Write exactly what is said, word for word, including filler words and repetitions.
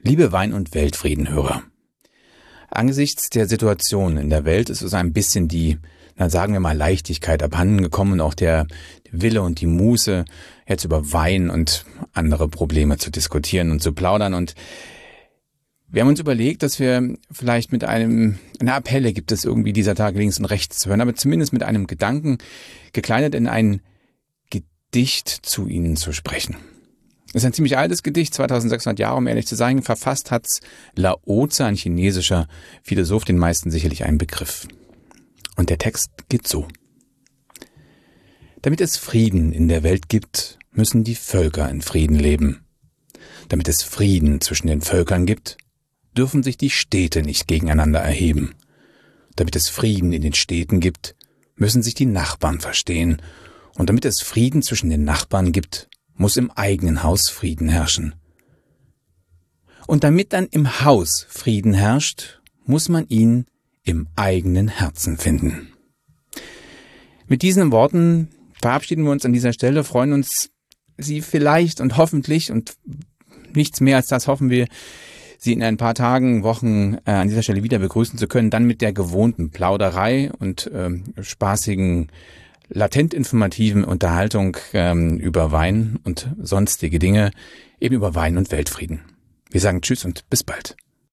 Liebe Wein- und Weltfriedenhörer, angesichts der Situation in der Welt ist es ein bisschen die, na sagen wir mal, Leichtigkeit abhanden gekommen und auch der Wille und die Muße, jetzt über Wein und andere Probleme zu diskutieren und zu plaudern. Und wir haben uns überlegt, dass wir vielleicht mit einem, eine Appelle gibt es irgendwie dieser Tage links und rechts zu hören, aber zumindest mit einem Gedanken gekleidet in ein Gedicht zu Ihnen zu sprechen. Das ist ein ziemlich altes Gedicht, zweitausendsechshundert Jahre, um ehrlich zu sein. Verfasst hat's Lao-Tzu, ein chinesischer Philosoph, den meisten sicherlich ein Begriff. Und der Text geht so. Damit es Frieden in der Welt gibt, müssen die Völker in Frieden leben. Damit es Frieden zwischen den Völkern gibt, dürfen sich die Städte nicht gegeneinander erheben. Damit es Frieden in den Städten gibt, müssen sich die Nachbarn verstehen. Und damit es Frieden zwischen den Nachbarn gibt, muss im eigenen Haus Frieden herrschen. Und damit dann im Haus Frieden herrscht, muss man ihn im eigenen Herzen finden. Mit diesen Worten verabschieden wir uns an dieser Stelle, freuen uns, Sie vielleicht und hoffentlich und nichts mehr als das hoffen wir, Sie in ein paar Tagen, Wochen äh, an dieser Stelle wieder begrüßen zu können, dann mit der gewohnten Plauderei und äh, spaßigen latent informativen Unterhaltung ähm, über Wein und sonstige Dinge, eben über Wein und Weltfrieden. Wir sagen Tschüss und bis bald.